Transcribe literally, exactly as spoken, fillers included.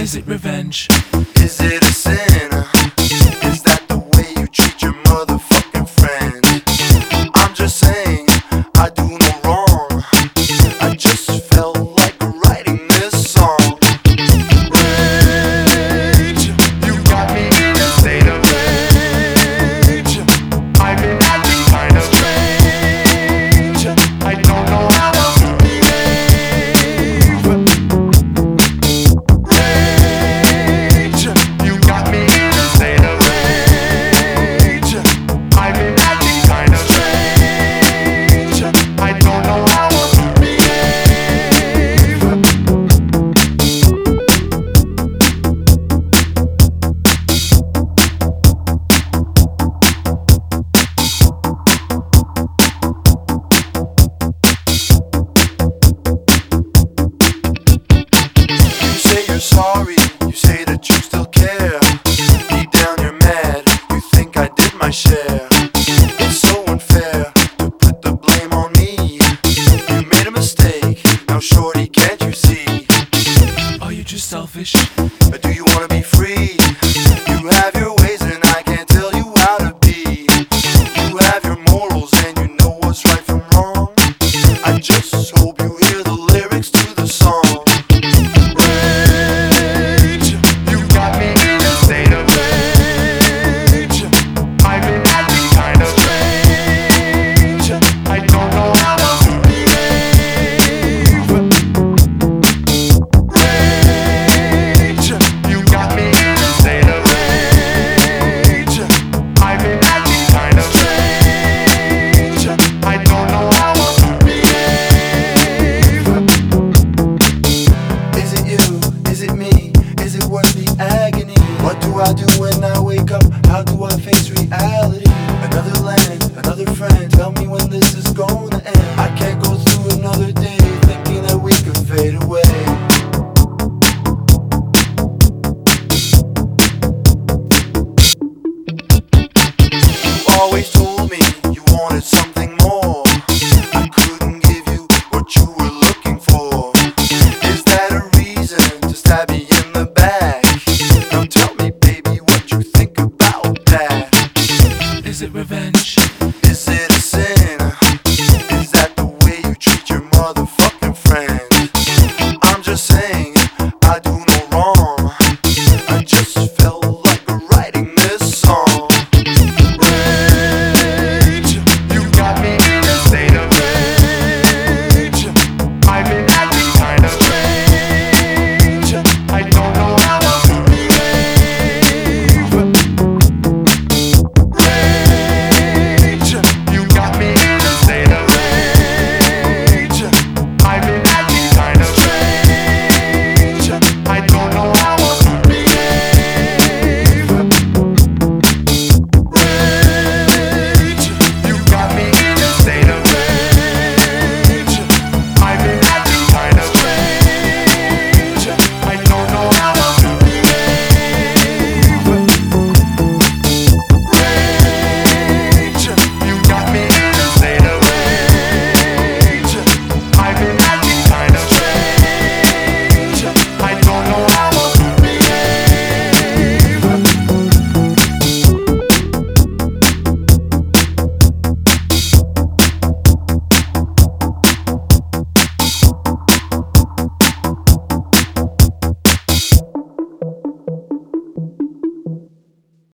is it revenge? Is it a sin? Is that the way you treat your motherfucking friend? I'm just saying, I do no wrong. I just felt like writing this song. Rage, you got me in a state of rage. I've been acting kind of strange. I don't know how to behave. Rage, you got me in a state of rage. I've been acting kind of strange. I don't know how to behave. You say you're sorry, you say that you still care. Deep down you're mad, you think I did my share. It's so unfair to put the blame on me. You made a mistake, now shorty, can't you see? Are you just selfish? Or do you wanna be free? You have your ways and I can't tell you how to be. You have your morals and you know what's right from wrong. I just hope you hear the lyrics to the song. Rage, you got me in a state of rage. I've been acting kind of strange. I don't know how to behave. Rage, you got me in a state of rage. I've been acting kind of strange. I don't know how to behave. Is it you? Is it me? Is it worth the agony? What do I do when